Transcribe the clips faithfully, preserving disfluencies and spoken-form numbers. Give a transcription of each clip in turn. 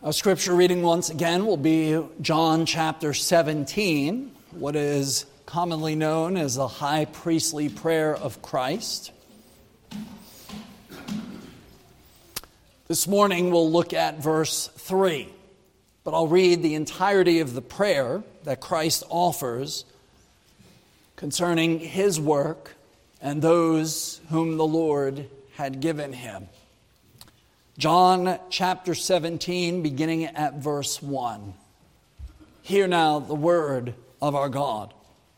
Our scripture reading once again will be John chapter seventeen, what is commonly known as the high priestly prayer of Christ. This morning we'll look at verse three, but I'll read the entirety of the prayer that Christ offers concerning his work and those whom the Lord had given him. John chapter seventeen, beginning at verse one. Hear now the word of our God.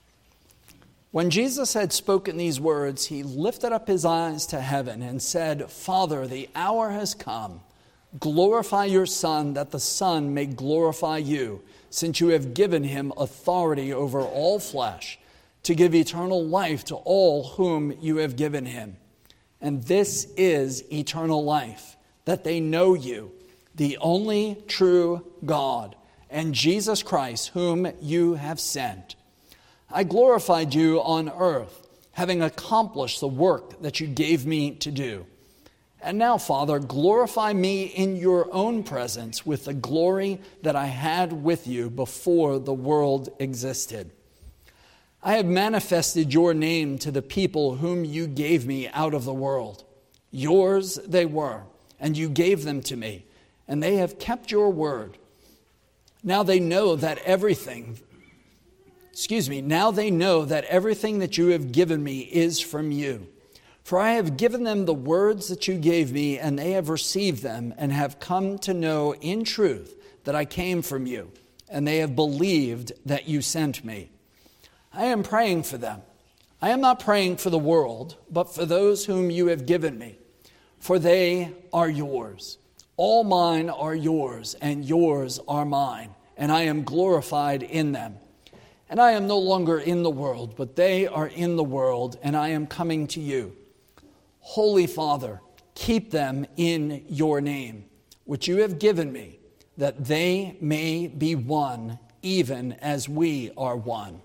When Jesus had spoken these words, he lifted up his eyes to heaven and said, Father, the hour has come. Glorify your Son, that the Son may glorify you, since you have given him authority over all flesh, to give eternal life to all whom you have given him. And this is eternal life, that they know you, the only true God, and Jesus Christ, whom you have sent. I glorified you on earth, having accomplished the work that you gave me to do. And now, Father, glorify me in your own presence with the glory that I had with you before the world existed. I have manifested your name to the people whom you gave me out of the world. Yours they were, and you gave them to me, and they have kept your word. Now they know that everything, excuse me, now they know that everything that you have given me is from you. For I have given them the words that you gave me, and they have received them, and have come to know in truth that I came from you, and they have believed that you sent me. I am praying for them. I am not praying for the world, but for those whom you have given me. For they are yours. All mine are yours, and yours are mine, and I am glorified in them. And I am no longer in the world, but they are in the world, and I am coming to you. Holy Father, keep them in your name, which you have given me, that they may be one, even as we are one.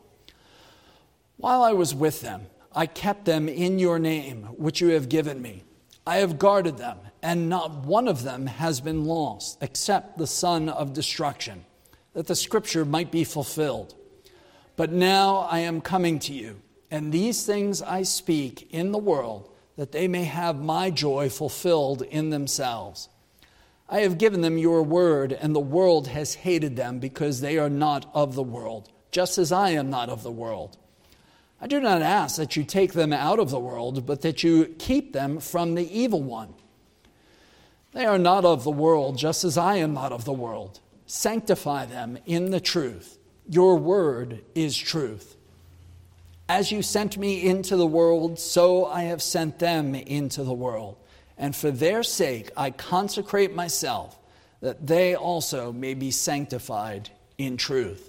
While I was with them, I kept them in your name, which you have given me. I have guarded them, and not one of them has been lost, except the son of destruction, that the scripture might be fulfilled. But now I am coming to you, and these things I speak in the world, that they may have my joy fulfilled in themselves. I have given them your word, and the world has hated them, because they are not of the world, just as I am not of the world. I do not ask that you take them out of the world, but that you keep them from the evil one. They are not of the world, just as I am not of the world. Sanctify them in the truth. Your word is truth. As you sent me into the world, so I have sent them into the world. And for their sake I consecrate myself, that they also may be sanctified in truth.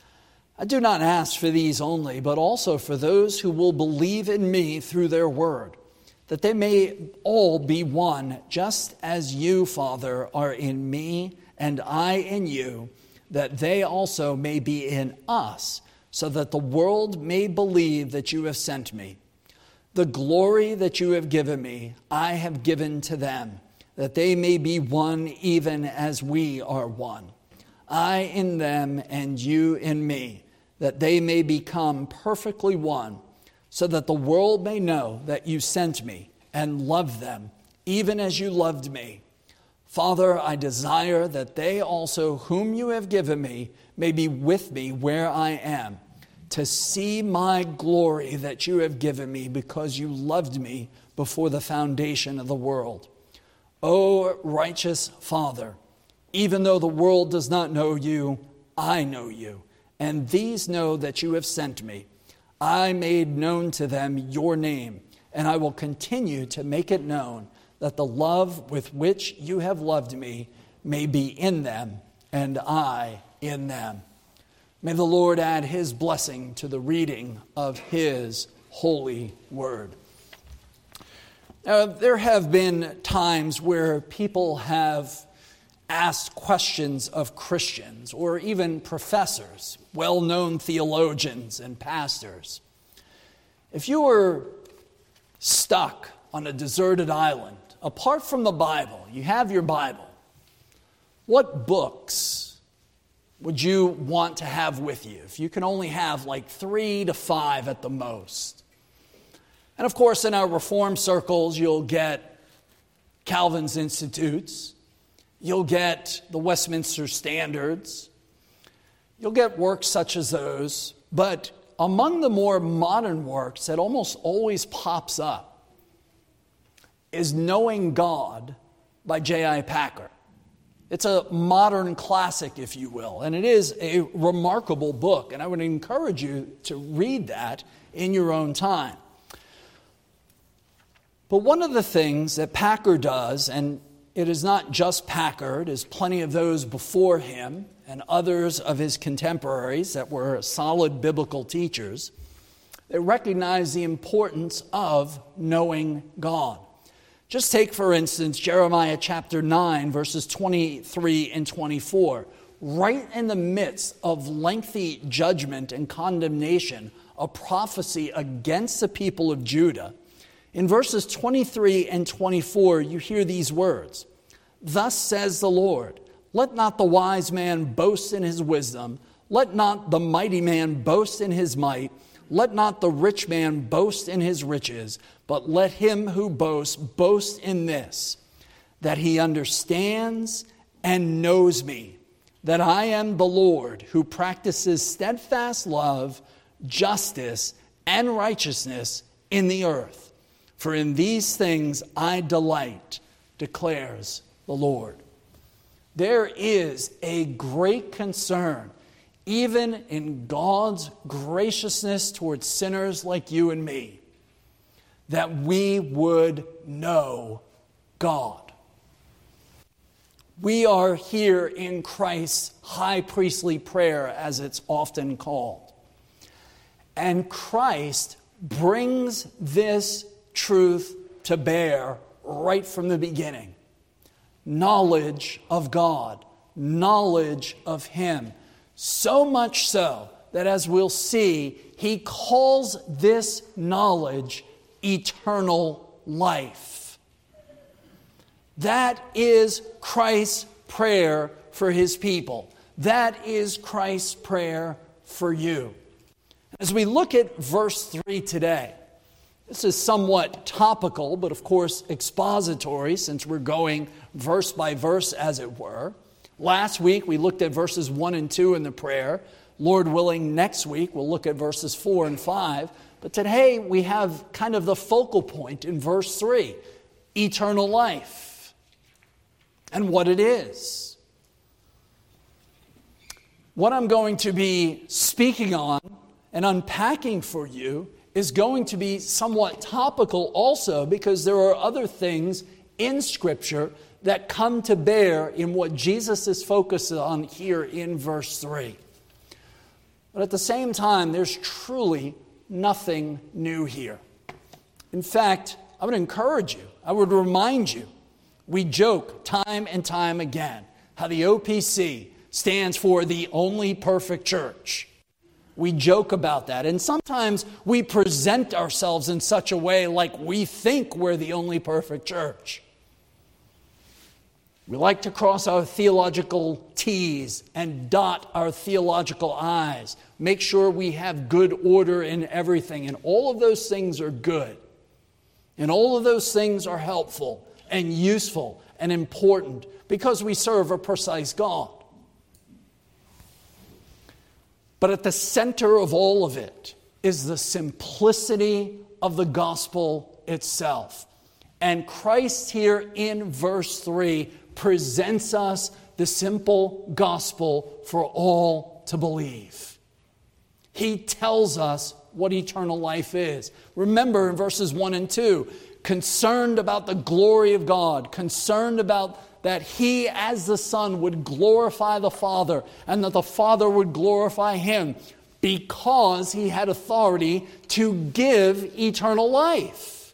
I do not ask for these only, but also for those who will believe in me through their word, that they may all be one, just as you, Father, are in me and I in you, that they also may be in us, so that the world may believe that you have sent me. The glory that you have given me, I have given to them, that they may be one even as we are one. I in them and you in me, that they may become perfectly one, so that the world may know that you sent me and loved them, even as you loved me. Father, I desire that they also whom you have given me may be with me where I am, to see my glory that you have given me, because you loved me before the foundation of the world. O righteous Father, even though the world does not know you, I know you. And these know that you have sent me. I made known to them your name, and I will continue to make it known, that the love with which you have loved me may be in them, and I in them. May the Lord add his blessing to the reading of his holy word. Now, there have been times where people have asked questions of Christians or even professors, well-known theologians and pastors. If you were stuck on a deserted island, apart from the Bible, you have your Bible, What books would you want to have with you if you can only have like three to five at the most? And of course, in our Reform circles, you'll get Calvin's Institutes. You'll get the Westminster Standards. You'll get works such as those. But among the more modern works that almost always pops up is Knowing God by J I Packer. It's a modern classic, if you will, and it is a remarkable book, and I would encourage you to read that in your own time. But one of the things that Packer does, and it is not just Packer, there's plenty of those before him and others of his contemporaries that were solid biblical teachers, they recognize the importance of knowing God. Just take, for instance, Jeremiah chapter nine, verses twenty-three and twenty-four. Right in the midst of lengthy judgment and condemnation, a prophecy against the people of Judah, in verses twenty-three and twenty-four, you hear these words. Thus says the Lord, let not the wise man boast in his wisdom, let not the mighty man boast in his might, let not the rich man boast in his riches, but let him who boasts boast in this, that he understands and knows me, that I am the Lord who practices steadfast love, justice, and righteousness in the earth. For in these things I delight, declares the Lord. There is a great concern, even in God's graciousness towards sinners like you and me, that we would know God. We are here in Christ's high priestly prayer, as it's often called. And Christ brings this truth to bear right from the beginning. Knowledge of God, knowledge of Him. So much so that, as we'll see, He calls this knowledge eternal life. That is Christ's prayer for His people. That is Christ's prayer for you. As we look at verse three today, this is somewhat topical, but of course expository, since we're going verse by verse, as it were. Last week we looked at verses one and two in the prayer. Lord willing, next week we'll look at verses four and five. But today we have kind of the focal point in verse three, eternal life, and what it is. What I'm going to be speaking on and unpacking for you is going to be somewhat topical also, because there are other things in Scripture that come to bear in what Jesus is focused on here in verse three. But at the same time, there's truly nothing new here. In fact, I would encourage you, I would remind you, we joke time and time again how the O P C stands for the only perfect church. We joke about that. And sometimes we present ourselves in such a way like we think we're the only perfect church. We like to cross our theological T's and dot our theological I's. Make sure we have good order in everything. And all of those things are good. And all of those things are helpful and useful and important because we serve a precise God. But at the center of all of it is the simplicity of the gospel itself. And Christ here in verse three presents us the simple gospel for all to believe. He tells us what eternal life is. Remember in verses one and two, concerned about the glory of God, concerned about that He as the Son would glorify the Father and that the Father would glorify Him because He had authority to give eternal life.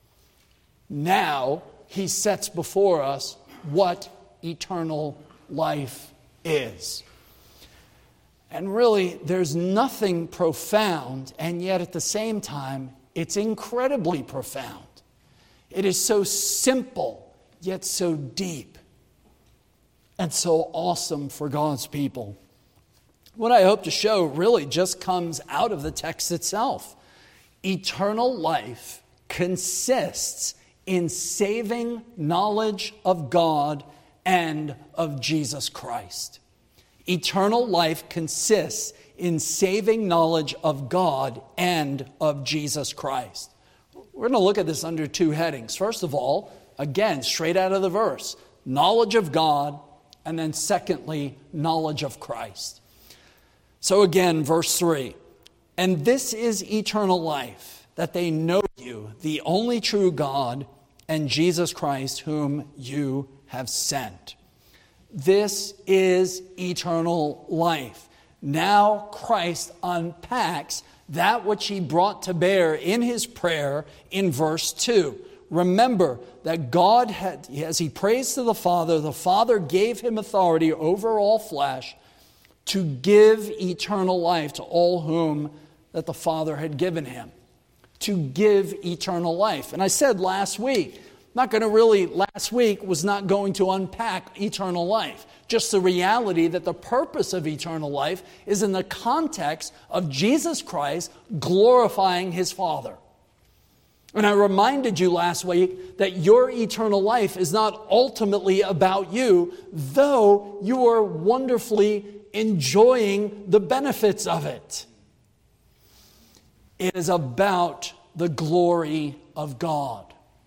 Now He sets before us what eternal life is. And really, there's nothing profound, and yet at the same time, it's incredibly profound. It is so simple, yet so deep. and so awesome for God's people. What I hope to show really just comes out of the text itself. Eternal life consists in saving knowledge of God and of Jesus Christ. Eternal life consists in saving knowledge of God and of Jesus Christ. We're going to look at this under two headings. First of all, again, straight out of the verse, knowledge of God, and then secondly, knowledge of Christ. So again, verse three, and this is eternal life, that they know you, the only true God, and Jesus Christ, whom you have sent. This is eternal life. Now Christ unpacks that which he brought to bear in his prayer in verse two. Remember that God had, as he prays to the Father, the Father gave him authority over all flesh to give eternal life to all whom that the Father had given him. To give eternal life. And I said last week, not going to really, last week was not going to unpack eternal life. Just the reality that the purpose of eternal life is in the context of Jesus Christ glorifying his Father. And I reminded you last week that your eternal life is not ultimately about you, though you are wonderfully enjoying the benefits of it. It is about the glory of God.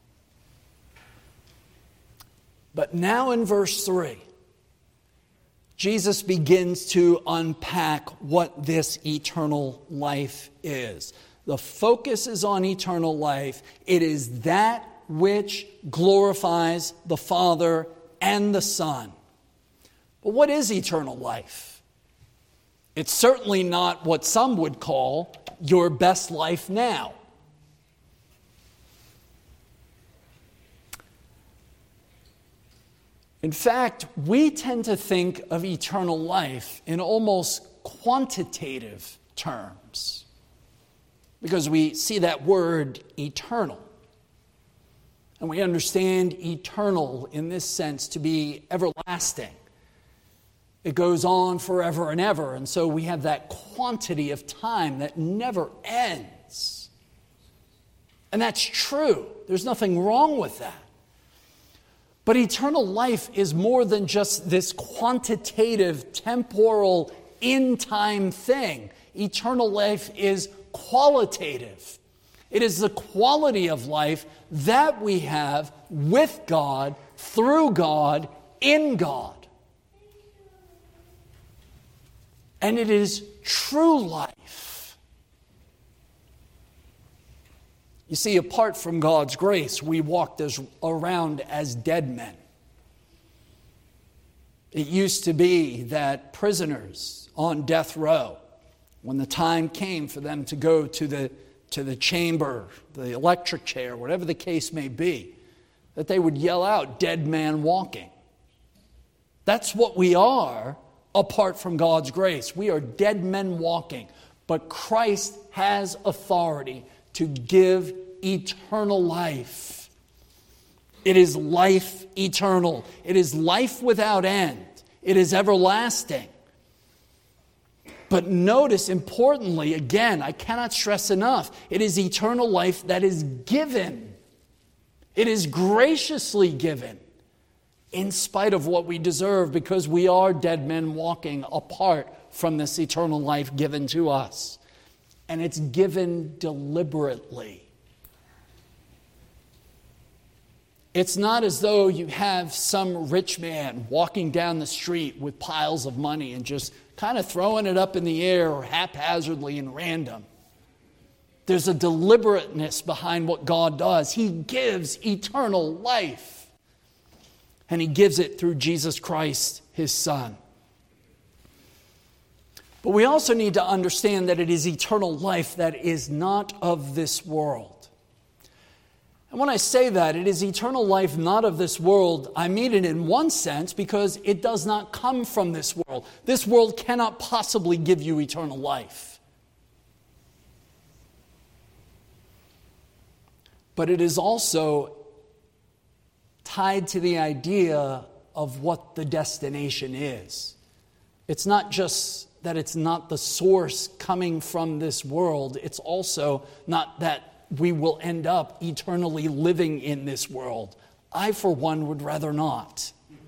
But now in verse three, Jesus begins to unpack what this eternal life is. The focus is on eternal life. It is that which glorifies the Father and the Son. But what is eternal life? It's certainly not what some would call your best life now. In fact, we tend to think of eternal life in almost quantitative terms because we see that word eternal. And we understand eternal in this sense to be everlasting. It goes on forever and ever, and so we have that quantity of time that never ends. And that's true. There's nothing wrong with that. But eternal life is more than just this quantitative, temporal, in-time thing. Eternal life is qualitative. It is the quality of life that we have with God, through God, in God. And it is true life. You see, apart from God's grace, we walked as, around as dead men. It used to be that prisoners on death row, when the time came for them to go to the, to the chamber, the electric chair, whatever the case may be, that they would yell out, "Dead man walking." That's what we are apart from God's grace. We are dead men walking. But Christ has authority to give eternal life. It is life eternal. It is life without end. It is everlasting. But notice, importantly, again, I cannot stress enough, it is eternal life that is given. It is graciously given in spite of what we deserve, because we are dead men walking apart from this eternal life given to us. And it's given deliberately. It's not as though you have some rich man walking down the street with piles of money and just kind of throwing it up in the air or haphazardly and random. There's a deliberateness behind what God does. He gives eternal life. And He gives it through Jesus Christ, His Son. But we also need to understand that it is eternal life that is not of this world. And when I say that, it is eternal life not of this world, I mean it in one sense because it does not come from this world. This world cannot possibly give you eternal life. But it is also tied to the idea of what the destination is. It's not just that it's not the source coming from this world. It's also not that we will end up eternally living in this world. I, for one, would rather not.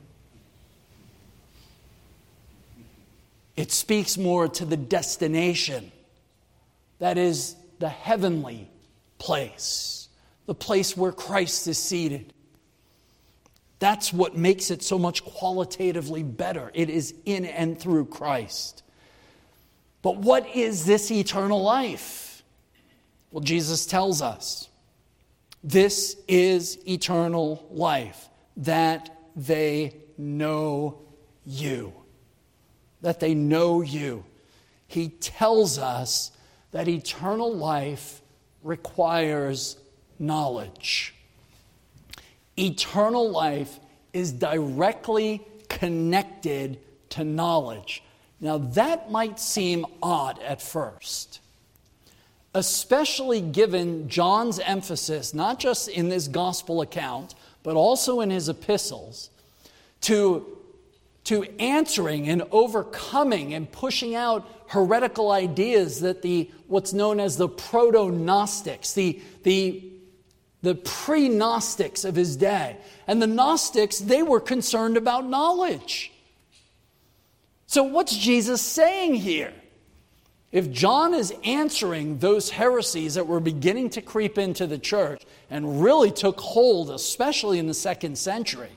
It speaks more to the destination. That is the heavenly place, the place where Christ is seated. That's what makes it so much qualitatively better. It is in and through Christ. But what is this eternal life? Well, Jesus tells us, this is eternal life, that they know you. That they know you. He tells us that eternal life requires knowledge. Eternal life is directly connected to knowledge. Now, that might seem odd at first, especially given John's emphasis, not just in this gospel account, but also in his epistles, to, to answering and overcoming and pushing out heretical ideas that the what's known as the proto-Gnostics, the, the, the pre-Gnostics of his day. And the Gnostics, they were concerned about knowledge. So what's Jesus saying here? If John is answering those heresies that were beginning to creep into the church and really took hold, especially in the second century,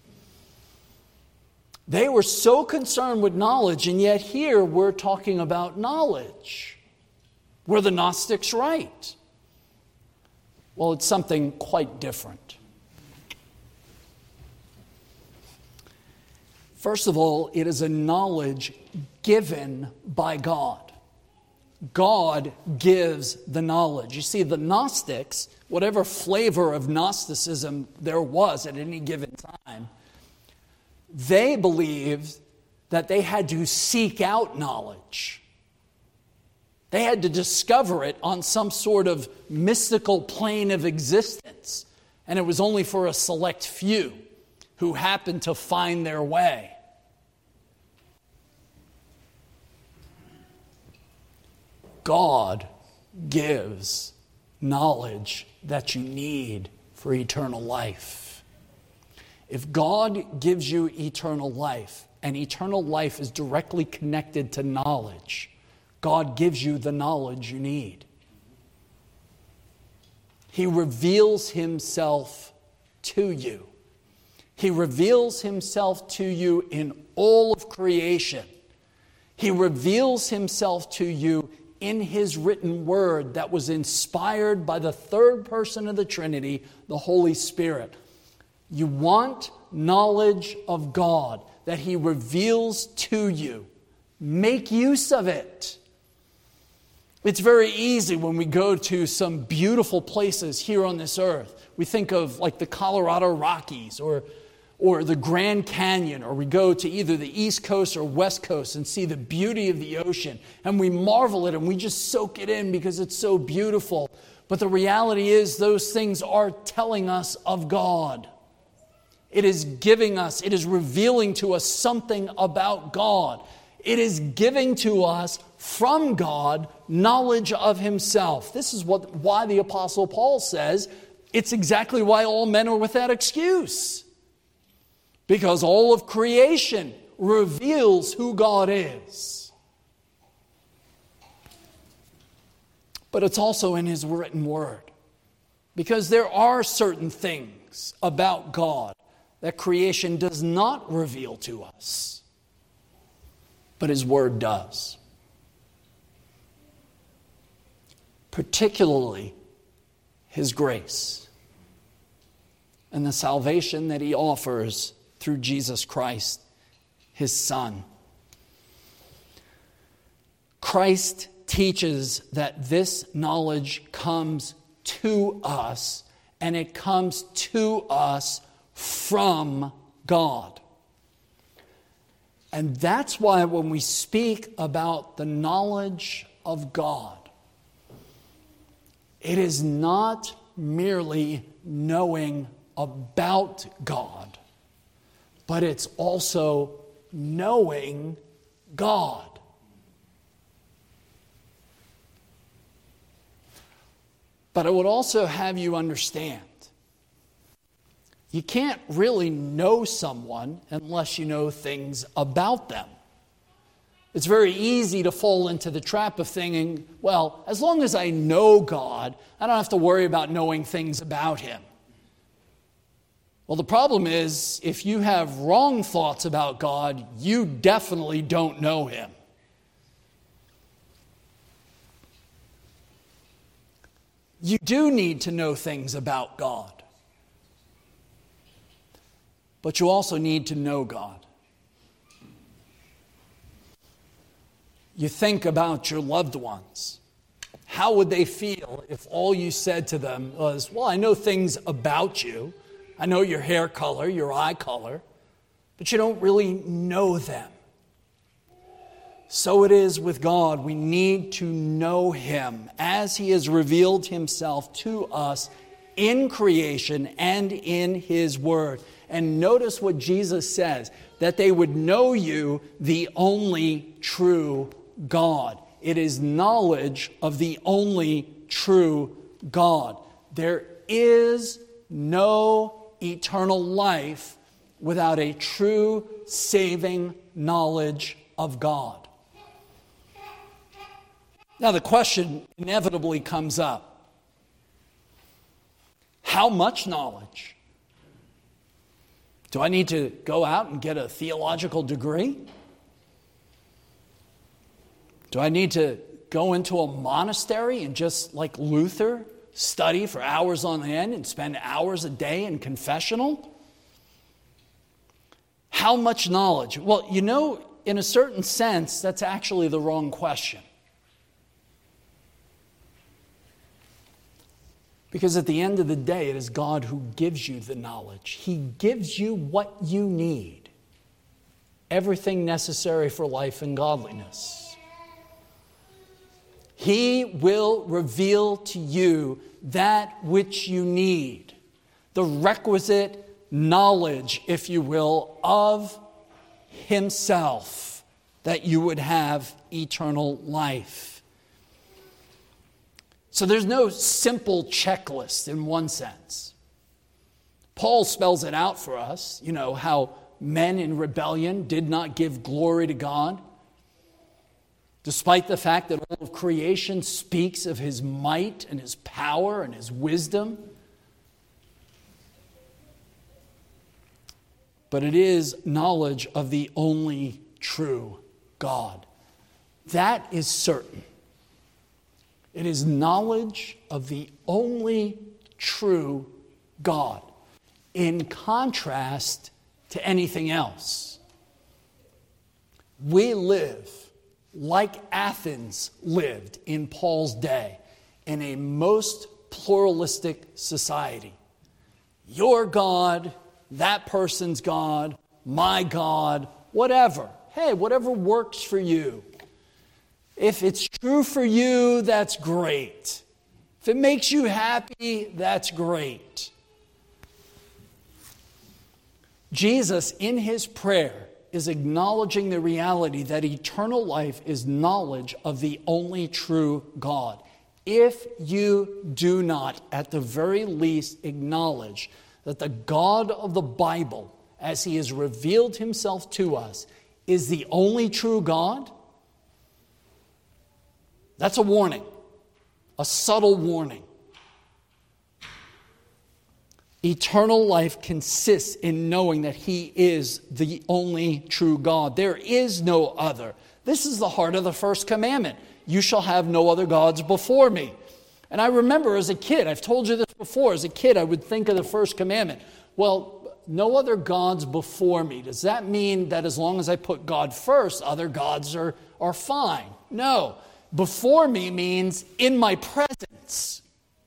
they were so concerned with knowledge, and yet here we're talking about knowledge. Were the Gnostics right? Well, it's something quite different. First of all, it is a knowledge given by God. God gives the knowledge. You see, the Gnostics, whatever flavor of Gnosticism there was at any given time, they believed that they had to seek out knowledge. They had to discover it on some sort of mystical plane of existence. And it was only for a select few who happened to find their way. God gives knowledge that you need for eternal life. If God gives you eternal life, and eternal life is directly connected to knowledge, God gives you the knowledge you need. He reveals himself to you. He reveals himself to you in all of creation. He reveals himself to you in his written word that was inspired by the third person of the Trinity, the Holy Spirit. You want knowledge of God that he reveals to you. Make use of it. It's very easy when we go to some beautiful places here on this earth. We think of like the Colorado Rockies or, or the Grand Canyon, or we go to either the East Coast or West Coast and see the beauty of the ocean. And we marvel at it and we just soak it in because it's so beautiful. But the reality is those things are telling us of God. It is giving us, it is revealing to us something about God. It is giving to us from God knowledge of himself. This is what why the Apostle Paul says it's exactly why all men are without excuse. Because all of creation reveals who God is. But it's also in his written word. Because there are certain things about God that creation does not reveal to us, but his word does. Particularly his grace and the salvation that he offers through Jesus Christ, his Son. Christ teaches that this knowledge comes to us, and it comes to us from God. And that's why when we speak about the knowledge of God, it is not merely knowing about God, but it's also knowing God. But I would also have you understand, you can't really know someone unless you know things about them. It's very easy to fall into the trap of thinking, well, as long as I know God, I don't have to worry about knowing things about Him. Well, the problem is, if you have wrong thoughts about God, you definitely don't know Him. You do need to know things about God. But you also need to know God. You think about your loved ones. How would they feel if all you said to them was, well, I know things about you. I know your hair color, your eye color, but you don't really know them. So it is with God. We need to know Him as He has revealed Himself to us in creation and in His Word. And notice what Jesus says, that they would know you, the only true God. It is knowledge of the only true God. There is no eternal life without a true saving knowledge of God. Now the question inevitably comes up. How much knowledge? Do I need to go out and get a theological degree? Do I need to go into a monastery and just like Luther, study for hours on end and spend hours a day in confessional? How much knowledge? Well, you know, in a certain sense, that's actually the wrong question. Because at the end of the day, it is God who gives you the knowledge. He gives you what you need. Everything necessary for life and godliness. He will reveal to you that which you need. The requisite knowledge, if you will, of Himself, that you would have eternal life. So there's no simple checklist in one sense. Paul spells it out for us, you know, how men in rebellion did not give glory to God, despite the fact that all of creation speaks of His might and His power and His wisdom. But it is knowledge of the only true God. That is certain. It is knowledge of the only true God, in contrast to anything else. We live like Athens lived in Paul's day, in a most pluralistic society. Your God, that person's God, my God, whatever. Hey, whatever works for you. If it's true for you, that's great. If it makes you happy, that's great. Jesus, in His prayer, is acknowledging the reality that eternal life is knowledge of the only true God. If you do not, at the very least, acknowledge that the God of the Bible, as He has revealed Himself to us, is the only true God, that's a warning, a subtle warning. Eternal life consists in knowing that He is the only true God. There is no other. This is the heart of the first commandment. You shall have no other gods before me. And I remember as a kid, I've told you this before, as a kid I would think of the first commandment. Well, no other gods before me. Does that mean that as long as I put God first, other gods are, are fine? No. Before me means in my presence.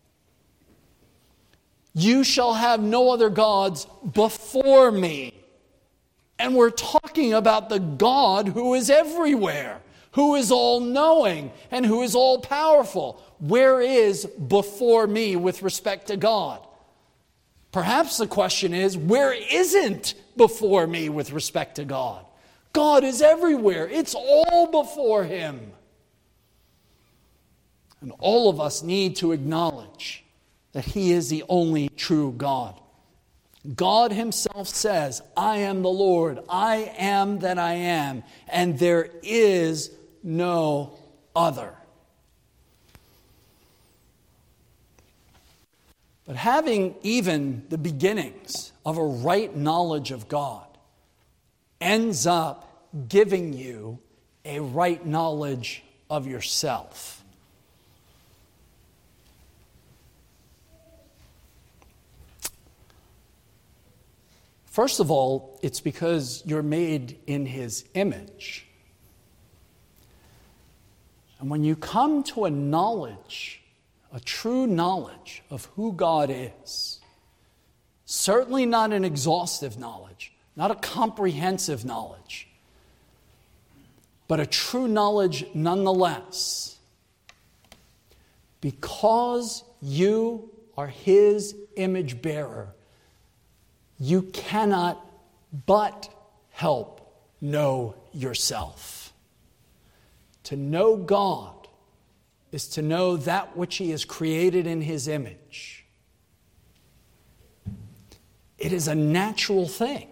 You shall have no other gods before me. And we're talking about the God who is everywhere, who is all-knowing, and who is all-powerful. Where is before me with respect to God? Perhaps the question is, where isn't before me with respect to God. God is everywhere. It's all before him. And all of us need to acknowledge that he is the only true God. God himself says, I am the Lord, I am that I am, and there is no other. But having even the beginnings of a right knowledge of God ends up giving you a right knowledge of yourself. First of all, it's because you're made in his image. And when you come to a knowledge, a true knowledge of who God is, certainly not an exhaustive knowledge, not a comprehensive knowledge, but a true knowledge nonetheless, because you are his image bearer, you cannot but help know yourself. To know God is to know that which he has created in his image. It is a natural thing.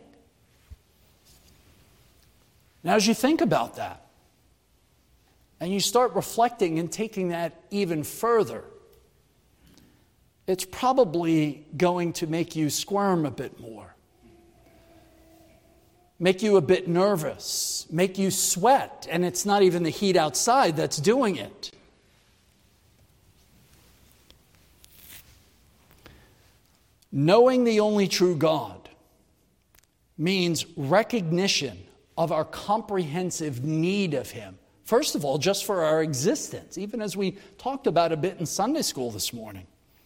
Now, as you think about that, and you start reflecting and taking that even further, it's probably going to make you squirm a bit more, make you a bit nervous, make you sweat, and it's not even the heat outside that's doing it. Knowing the only true God means recognition of our comprehensive need of him. First of all, just for our existence, even as we talked about a bit in Sunday school this morning.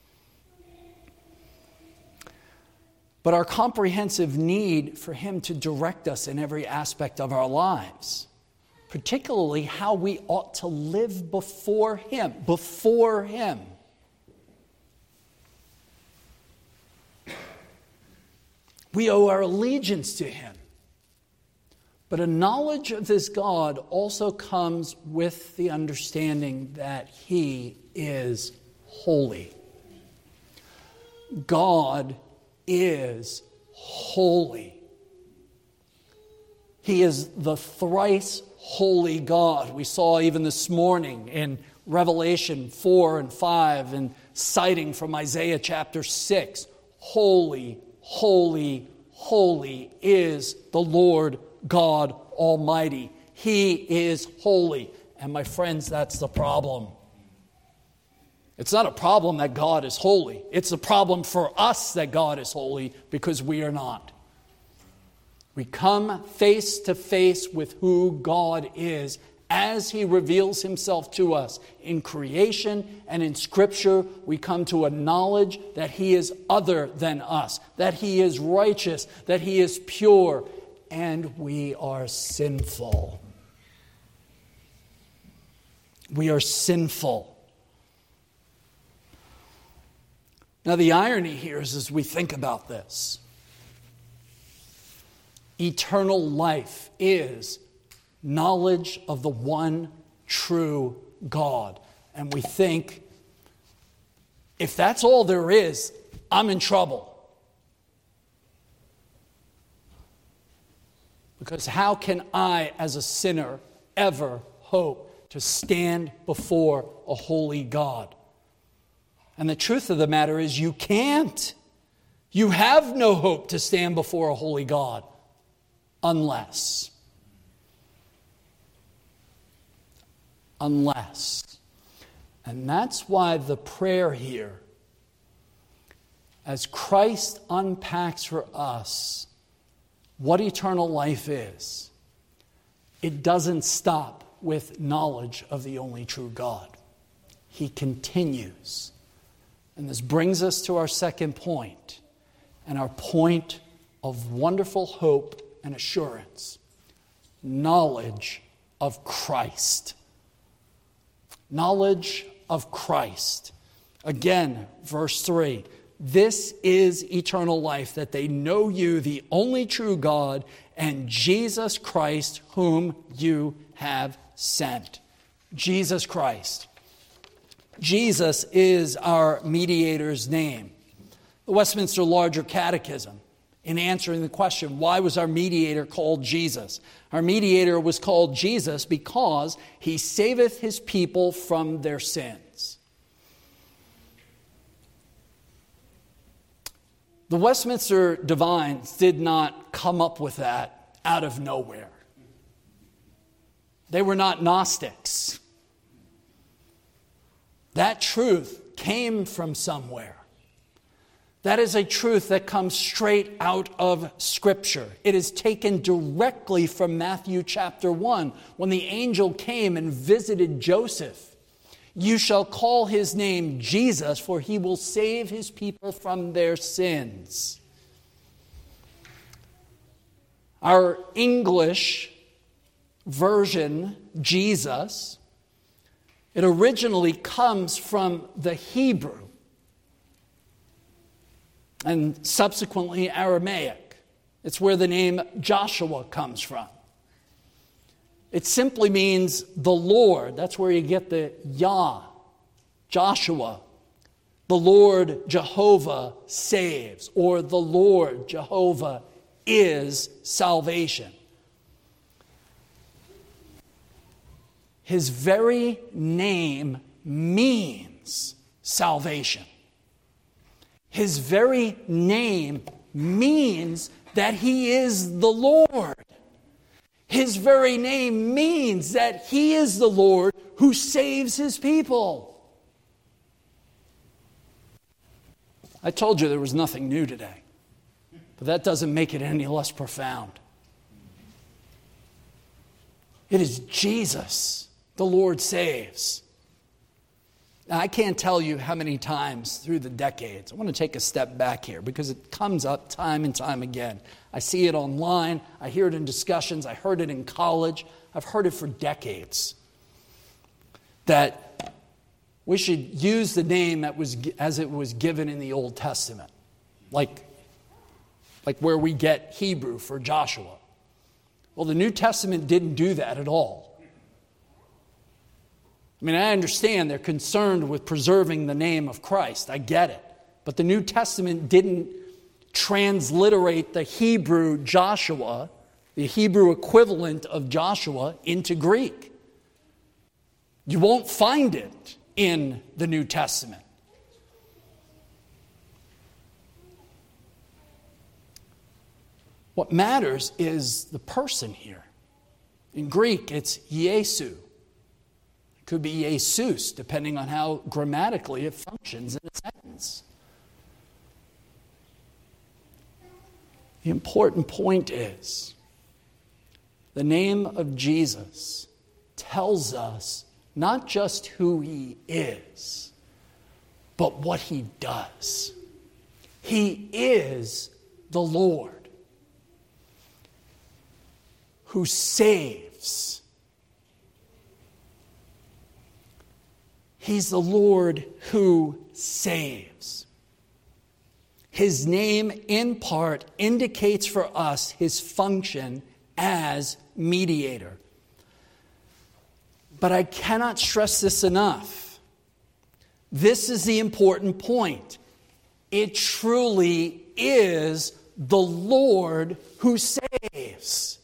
But our comprehensive need for him to direct us in every aspect of our lives, particularly how we ought to live before him, before him. We owe our allegiance to him. But a knowledge of this God also comes with the understanding that he is holy. God is holy. He is the thrice holy God. We saw even this morning in Revelation four and five, and citing from Isaiah chapter six, holy, holy, holy is the Lord God Almighty. He is holy. And my friends, that's the problem. It's not a problem that God is holy. It's a problem for us that God is holy because we are not. We come face to face with who God is as he reveals himself to us in creation and in Scripture. We come to a knowledge that he is other than us, that he is righteous, that he is pure, and we are sinful. We are sinful. Now, the irony here is, as we think about this, eternal life is knowledge of the one true God. And we think, if that's all there is, I'm in trouble. Because how can I, as a sinner, ever hope to stand before a holy God? And the truth of the matter is, you can't. You have no hope to stand before a holy God unless. Unless. And that's why the prayer here, as Christ unpacks for us what eternal life is, it doesn't stop with knowledge of the only true God. He continues. And this brings us to our second point, and our point of wonderful hope and assurance. Knowledge of Christ. Knowledge of Christ. Again, verse three. This is eternal life, that they know you, the only true God, and Jesus Christ, whom you have sent. Jesus Christ. Jesus is our mediator's name. The Westminster Larger Catechism, in answering the question, why was our mediator called Jesus? Our mediator was called Jesus because he saveth his people from their sins. The Westminster Divines did not come up with that out of nowhere. They were not Gnostics. That truth came from somewhere. That is a truth that comes straight out of Scripture. It is taken directly from Matthew chapter one, when the angel came and visited Joseph. You shall call his name Jesus, for he will save his people from their sins. Our English version, Jesus, it originally comes from the Hebrew and subsequently Aramaic. It's where the name Joshua comes from. It simply means the Lord. That's where you get the Yah, Joshua. The Lord Jehovah saves, or the Lord Jehovah is salvation. His very name means salvation. His very name means that he is the Lord. His very name means that he is the Lord who saves his people. I told you there was nothing new today, but that doesn't make it any less profound. It is Jesus, the Lord saves. Now, I can't tell you how many times through the decades. I want to take a step back here because it comes up time and time again. I see it online. I hear it in discussions. I heard it in college. I've heard it for decades. That we should use the name that was as it was given in the Old Testament. Like, like where we get Hebrew for Joshua. Well, the New Testament didn't do that at all. I mean, I understand they're concerned with preserving the name of Christ. I get it. But the New Testament didn't transliterate the Hebrew Joshua, the Hebrew equivalent of Joshua, into Greek. You won't find it in the New Testament. What matters is the person here. In Greek, it's Iesu. Could be Jesus, depending on how grammatically it functions in a sentence. The important point is, the name of Jesus tells us not just who he is, but what he does. He is the Lord who saves. He's the Lord who saves. His name, in part, indicates for us his function as mediator. But I cannot stress this enough. This is the important point. It truly is the Lord who saves.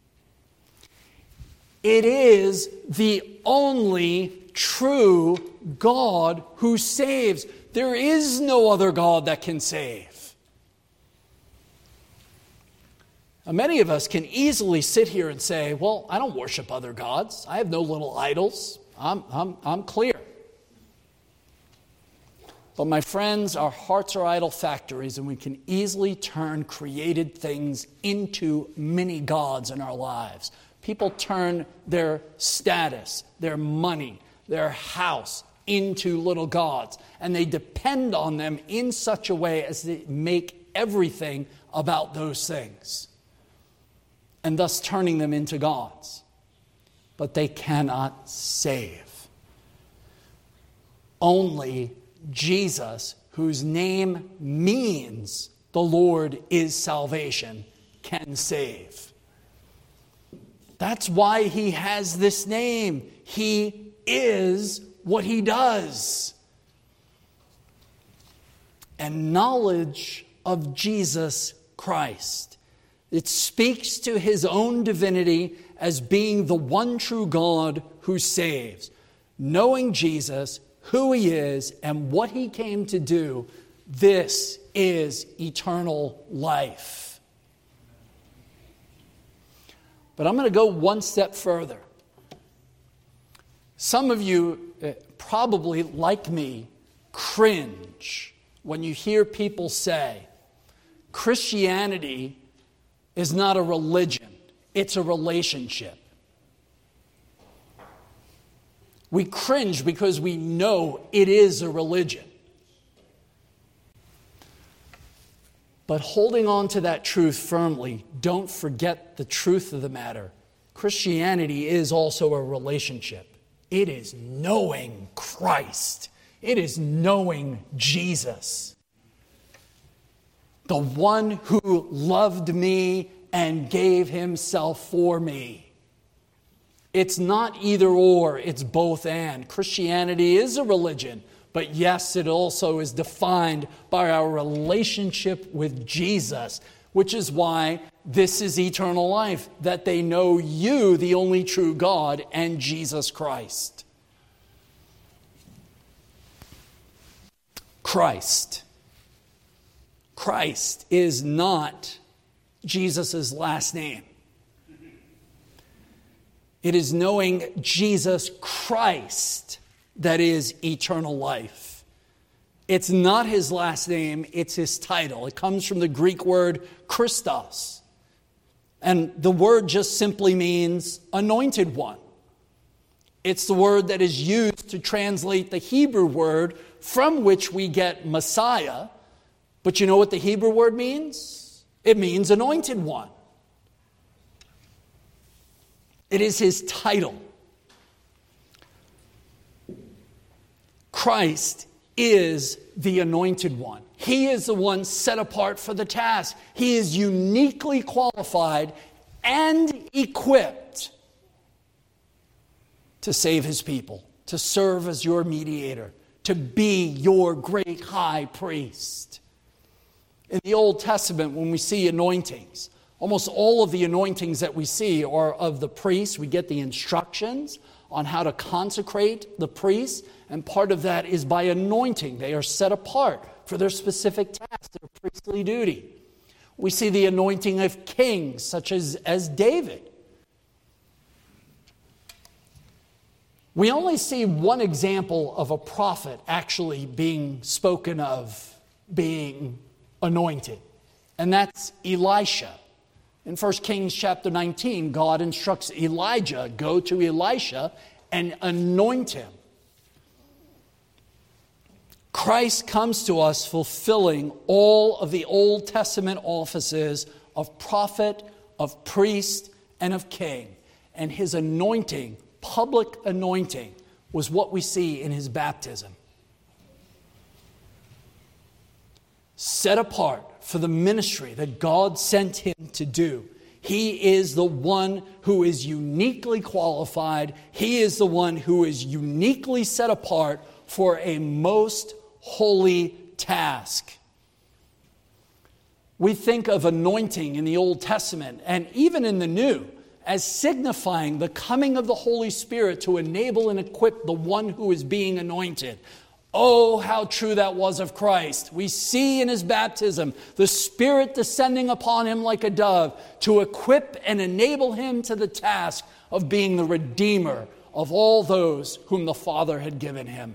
It is the only true God who saves. There is no other God that can save. Now, many of us can easily sit here and say, well, I don't worship other gods. I have no little idols. I'm, I'm, I'm clear. But my friends, our hearts are idol factories, and we can easily turn created things into mini gods in our lives. People turn their status, their money, their house into little gods. And they depend on them in such a way as to make everything about those things. And thus turning them into gods. But they cannot save. Only Jesus whose name means the Lord is salvation, can save. That's why he has this name. He is what he does. And knowledge of Jesus Christ, it speaks to his own divinity as being the one true God who saves. Knowing Jesus, who he is, and what he came to do, this is eternal life. But I'm going to go one step further. Some of you uh, probably, like me, cringe when you hear people say, Christianity is not a religion, it's a relationship. We cringe because we know it is a religion. But holding on to that truth firmly, don't forget the truth of the matter. Christianity is also a relationship. It is knowing Christ. It is knowing Jesus. The one who loved me and gave himself for me. It's not either or, it's both and. Christianity is a religion, but yes, it also is defined by our relationship with Jesus, which is why this is eternal life, that they know you, the only true God, and Jesus Christ. Christ. Christ is not Jesus' last name. It is knowing Jesus Christ that is eternal life. It's not his last name, it's his title. It comes from the Greek word Christos. And the word just simply means anointed one. It's the word that is used to translate the Hebrew word from which we get Messiah. But you know what the Hebrew word means? It means anointed one. It is his title. Christ is the anointed one. He is the one set apart for the task. He is uniquely qualified and equipped to save his people, to serve as your mediator, to be your great high priest. In the Old Testament, when we see anointings, almost all of the anointings that we see are of the priests. We get the instructions on how to consecrate the priests, and part of that is by anointing. They are set apart for their specific task, their priestly duty. We see the anointing of kings, such as, as David. We only see one example of a prophet actually being spoken of being anointed, and that's Elisha. In First Kings chapter nineteen, God instructs Elijah, go to Elisha and anoint him. Christ comes to us fulfilling all of the Old Testament offices of prophet, of priest, and of king. And his anointing, public anointing, was what we see in his baptism. Set apart for the ministry that God sent him to do. He is the one who is uniquely qualified. He is the one who is uniquely set apart for a most holy task. We think of anointing in the Old Testament and even in the New as signifying the coming of the Holy Spirit to enable and equip the one who is being anointed. Oh, how true that was of Christ. We see in his baptism the Spirit descending upon him like a dove to equip and enable him to the task of being the Redeemer of all those whom the Father had given him.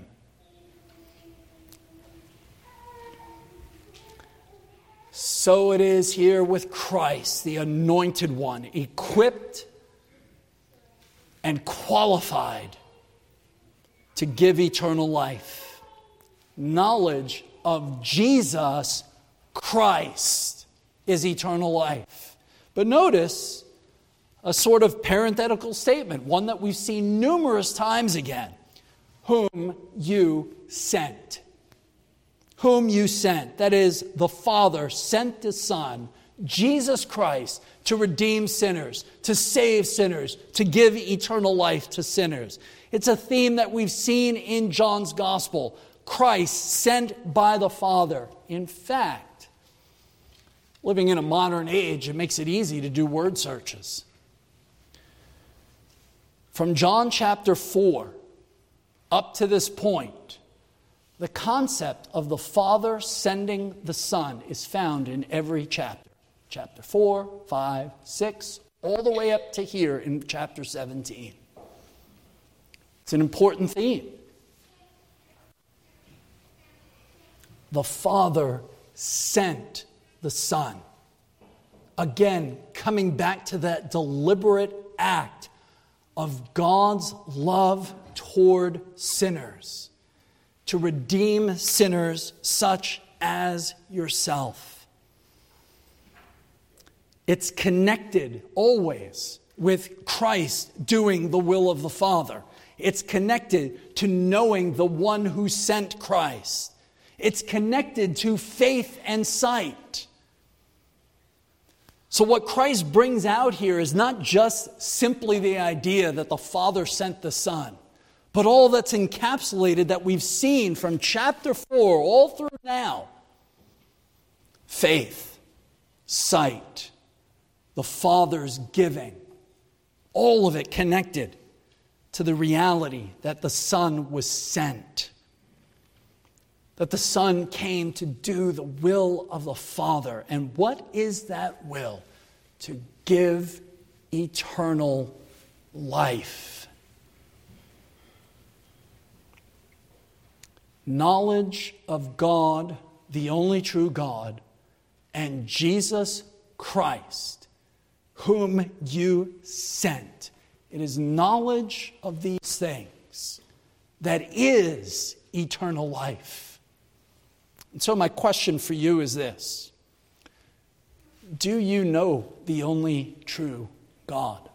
So it is here with Christ, the anointed one, equipped and qualified to give eternal life. Knowledge of Jesus Christ is eternal life. But notice a sort of parenthetical statement, one that we've seen numerous times again. Whom you sent. whom you sent. That is, the Father sent the Son, Jesus Christ, to redeem sinners, to save sinners, to give eternal life to sinners. It's a theme that we've seen in John's Gospel. Christ sent by the Father. In fact, living in a modern age, it makes it easy to do word searches. From John chapter four up to this point, the concept of the Father sending the Son is found in every chapter. Chapter four, five, six, all the way up to here in chapter seventeen. It's an important theme. The Father sent the Son. Again, coming back to that deliberate act of God's love toward sinners, to redeem sinners such as yourself. It's connected always with Christ doing the will of the Father. It's connected to knowing the one who sent Christ. It's connected to faith and sight. So what Christ brings out here is not just simply the idea that the Father sent the Son, but all that's encapsulated that we've seen from chapter four all through now. Faith, sight, the Father's giving, all of it connected to the reality that the Son was sent. That the Son came to do the will of the Father. And what is that will? To give eternal life. Knowledge of God, the only true God, and Jesus Christ, whom you sent. It is knowledge of these things that is eternal life. And so my question for you is this. Do you know the only true God?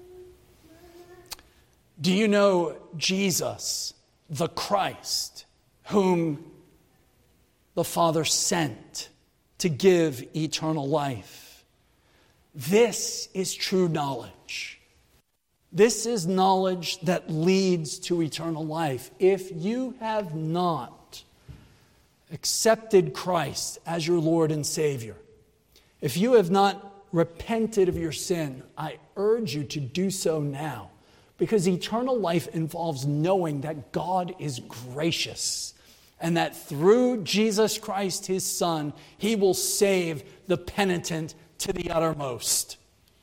Do you know Jesus, the Christ, whom the Father sent to give eternal life? This is true knowledge. This is knowledge that leads to eternal life. If you have not accepted Christ as your Lord and Savior, if you have not repented of your sin, I urge you to do so now, because eternal life involves knowing that God is gracious and that through Jesus Christ, his Son, he will save the penitent to the uttermost.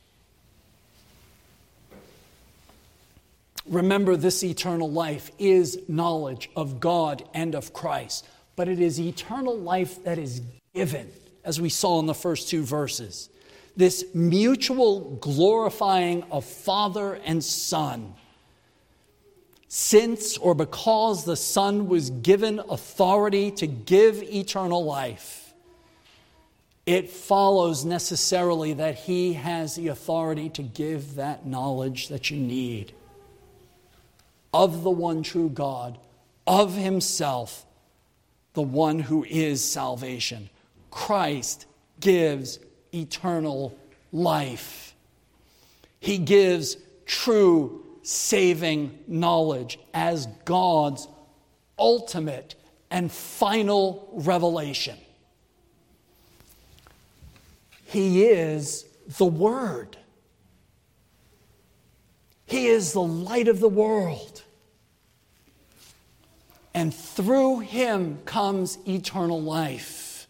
Remember, this eternal life is knowledge of God and of Christ. But it is eternal life that is given, as we saw in the first two verses. This mutual glorifying of Father and Son. Since or because the Son was given authority to give eternal life, it follows necessarily that he has the authority to give that knowledge that you need of the one true God, of himself, the one who is salvation. Christ gives eternal life. He gives true saving knowledge as God's ultimate and final revelation. He is the Word. He is the light of the world. And through him comes eternal life.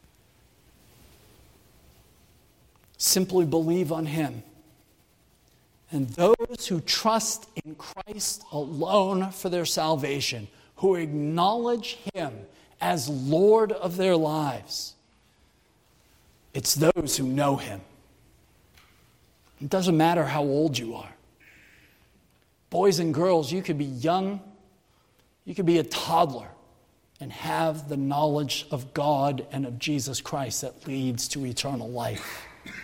Simply believe on him. And those who trust in Christ alone for their salvation, who acknowledge him as Lord of their lives, it's those who know him. It doesn't matter how old you are. Boys and girls, you could be young, you could be a toddler, and have the knowledge of God and of Jesus Christ that leads to eternal life.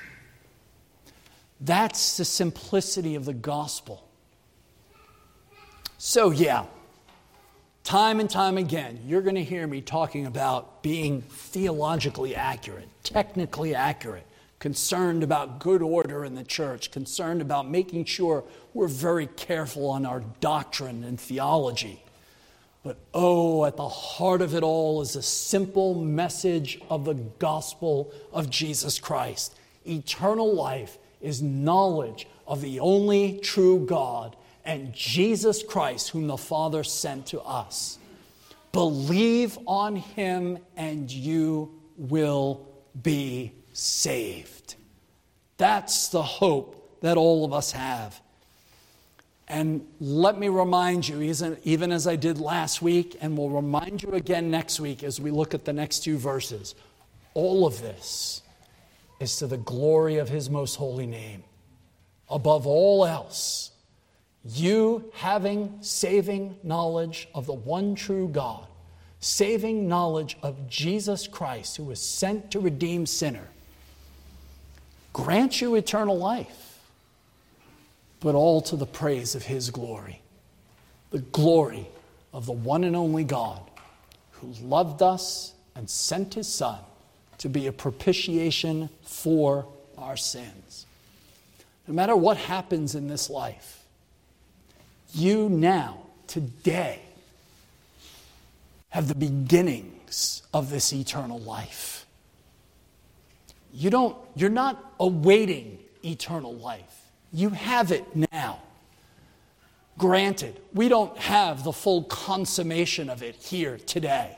That's the simplicity of the gospel. So yeah, Time and time again, you're going to hear me talking about being theologically accurate, technically accurate, concerned about good order in the church, concerned about making sure we're very careful on our doctrine and theology. But oh, at the heart of it all is a simple message of the gospel of Jesus Christ. Eternal life is knowledge of the only true God and Jesus Christ, whom the Father sent to us. Believe on him and you will be saved. That's the hope that all of us have. And let me remind you, even as I did last week, and will remind you again next week as we look at the next two verses, all of this is to the glory of his most holy name. Above all else, you having saving knowledge of the one true God, saving knowledge of Jesus Christ, who was sent to redeem sinner, grant you eternal life, but all to the praise of his glory. The glory of the one and only God who loved us and sent his Son to be a propitiation for our sins. No matter what happens in this life, you now, today, have the beginnings of this eternal life. You don't, you're not awaiting eternal life. You have it now. Granted, we don't have the full consummation of it here today.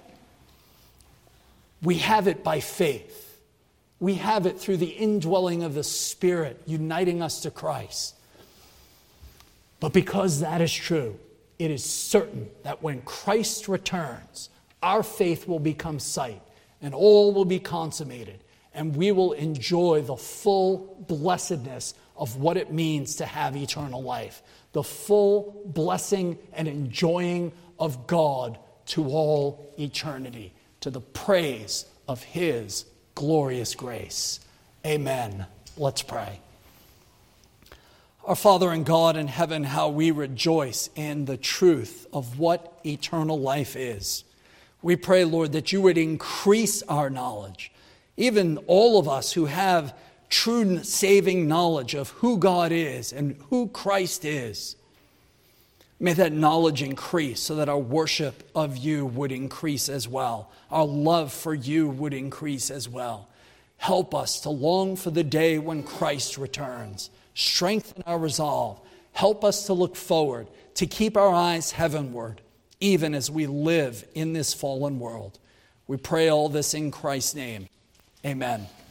We have it by faith. We have it through the indwelling of the Spirit, uniting us to Christ. But because that is true, it is certain that when Christ returns, our faith will become sight, and all will be consummated, and we will enjoy the full blessedness of what it means to have eternal life, the full blessing and enjoying of God to all eternity, to the praise of his glorious grace. Amen. Let's pray. Our Father and God in heaven, how we rejoice in the truth of what eternal life is. We pray, Lord, that you would increase our knowledge, even all of us who have true saving knowledge of who God is and who Christ is. May that knowledge increase so that our worship of you would increase as well. Our love for you would increase as well. Help us to long for the day when Christ returns. Strengthen our resolve. Help us to look forward, to keep our eyes heavenward, even as we live in this fallen world. We pray all this in Christ's name. Amen.